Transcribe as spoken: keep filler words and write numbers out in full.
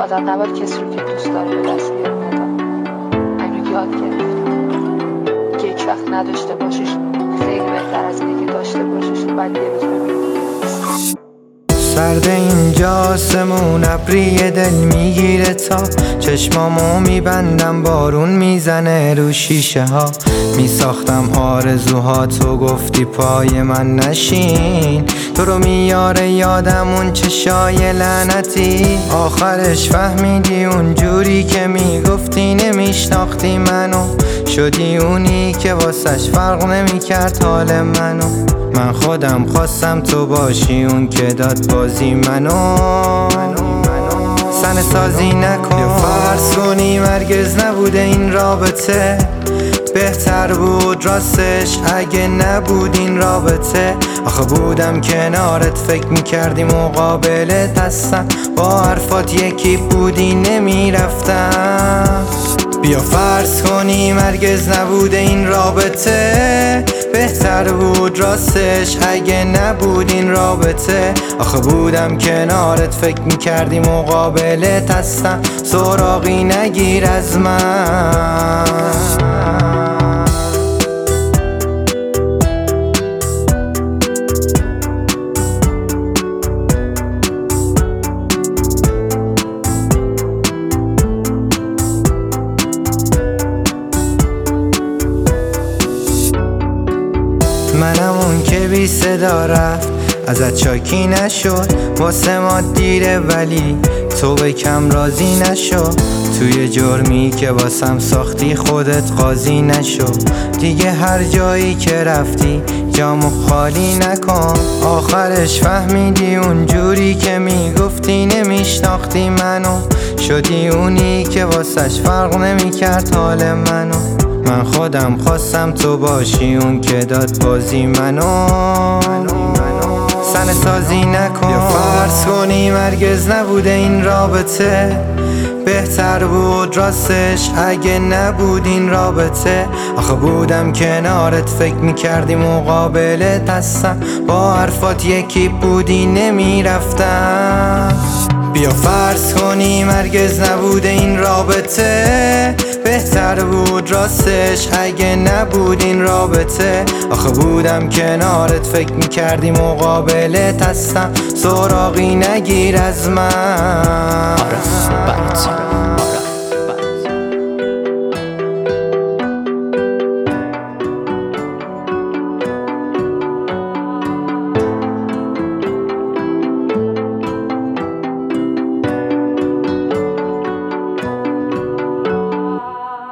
آدم نباید کسی رو که دوست داره به دست بیاره مدام. اینو یاد گرفتم که هیچ وقت نداشته باشیش خیلی بهتر از اینه که داشته باشیش بعد یه روز ببینی سرد اینجا آسمون ابری دل میگیره تا چشمامو میبندم بارون میزنه رو شیشه ها. میساختم آرزوها تو گفتی پای من نشین. تو رو میاره یادم اون چشای لعنتی. آخرش فهمیدی اون جوری که میگفتی نمیشناختی منو. شدی اونی که واسش فرق نمیکرد حال منو. من خودم خواستم تو باشی اون که داد بازی منو. سن سازی نکن یا فرض کنیم هرگز نبوده این رابطه. بهتر بود راستش اگه نبود این رابطه. آخه بودم کنارت فکر میکردی مقابلت هستم. با حرفات یکی بودی نمیرفتم. بیا فرض کنیم هرگز نبوده این رابطه. بهتر بود راستش اگه نبود این رابطه. آخه بودم کنارت فکر میکردی مقابلت هستم. سراغی نگیر از من. منم اون که بی صدا رفت ازت شاکی نشد. واسه ما دیره ولی تو به کم راضی نشو. توی جرمی که واسم ساختی خودت قاضی نشو. دیگه هر جایی که رفتی جامو خالی نکن. آخرش فهمیدی اون جوری که میگفتی نمیشناختی منو. شدی اونی که واسش فرق نمیکرد حال منو. من خودم خواستم تو باشی اون که داد بازی منو. سن سازی نکن یا فرض کنیم هرگز نبوده این رابطه. بهتر بود راستش اگه نبود این رابطه. آخه بودم کنارت فکر میکردی مقابلت هستم. با حرفات یکی بودی نمیرفتم. بیا فرض کنیم هرگز نبوده این رابطه. بهتر بود راستش اگه نبود این رابطه. آخه بودم کنارت فکر میکردی مقابلت هستم. سراغی نگیر از من. آره برات